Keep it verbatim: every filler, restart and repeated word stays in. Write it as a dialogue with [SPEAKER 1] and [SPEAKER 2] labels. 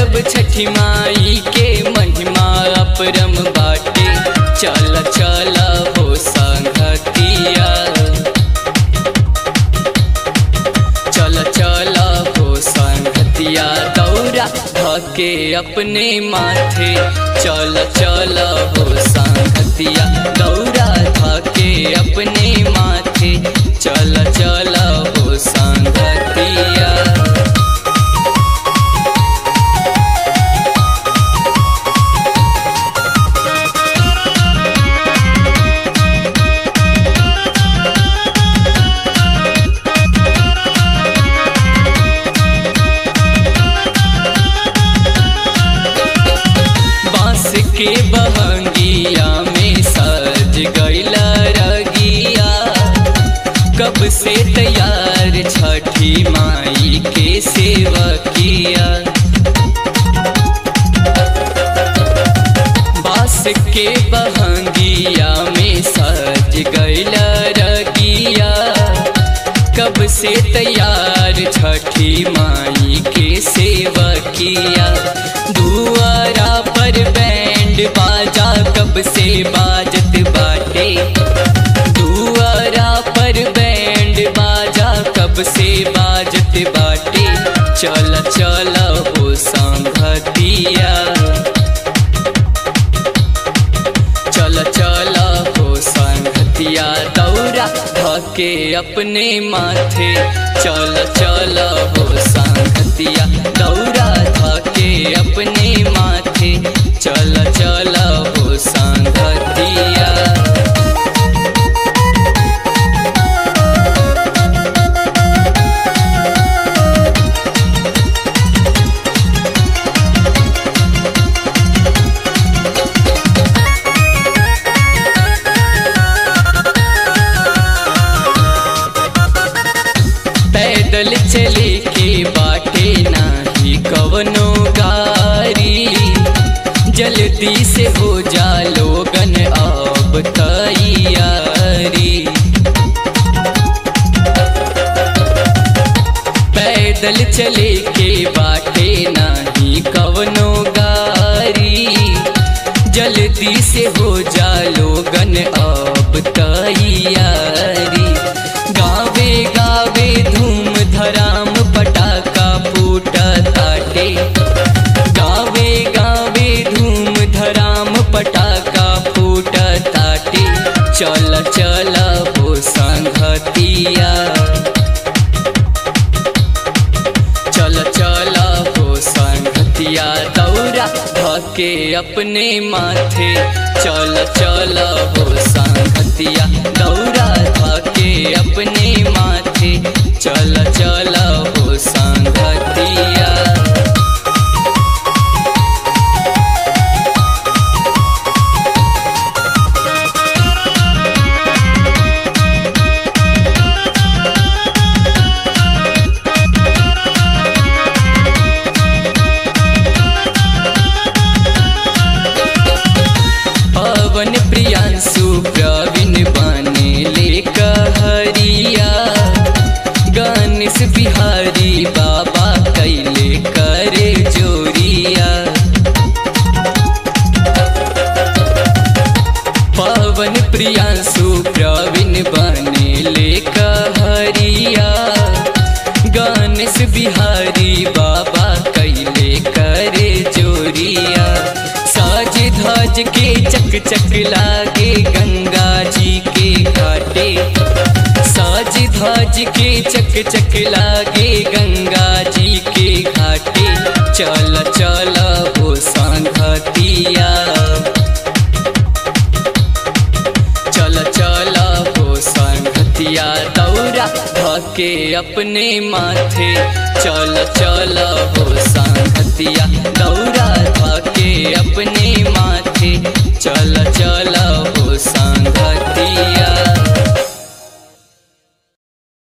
[SPEAKER 1] करब छठी माई के महिमा अपरम बाटे। चल चल हो संगतिया, चल चल हो संगतिया, दौरा धके अपने माथे। चल चल हो संगतिया, दौरा धके अपने माथे। चल चल हो संगतिया। के बहंगिया में सज गइला रगिया, कब से तैयार छठी माई के सेवकिया। बास के बहंगिया में सज गइला रगिया, कब से तैयार छठी माई के सेवकिया। दुआरा पर बैंड बाजा कब से बाजत बाटे, दुआरा पर बैंड बाजा कब से बाजत बाटे। चल चल हो संगतिया, चल चल हो संगतिया, दौरा धके अपने माथे। चल चल हो संगतिया, दौरा धके अपने माथे। चल चल हो संगतिया। पैदल चले के बाटे नाही कवनो गारी, जल्दी से हो जा लोगन अब तैयारी। पैदल चले के बाटे नाही कवनो गारी, जल्दी से हो जा लोगन अब तैयारी। गावे गावे धूम धराम पटाखा फूटा ताटे, गावे गावे धूम धराम पटाखा फूटा ताटे। चल चल हो संगतिया, चल चल हो संगतिया, दौरा धके अपने माथे। चल चल हो संगतिया, दौरा धके अपने माथे। चल चल हो संगतिया। पवन प्रियांशु प्रवीण बने ले कहरिया, गणेश बिहारी बाबा कैले करे जोरिया। पवन प्रियांशु प्रवीण बने ले कहरिया, गणेश बिहारी बाबा कैले करे जोरिया। साज धज के चक चक लागे गंगा जी के घाटे, साज धज के चक चक लागे गंगा जी के घाटे। चल चल हो संगतिया, चल चल हो संगतिया, दौरा धके अपने माथे। चल चल हो संगतिया, दौरा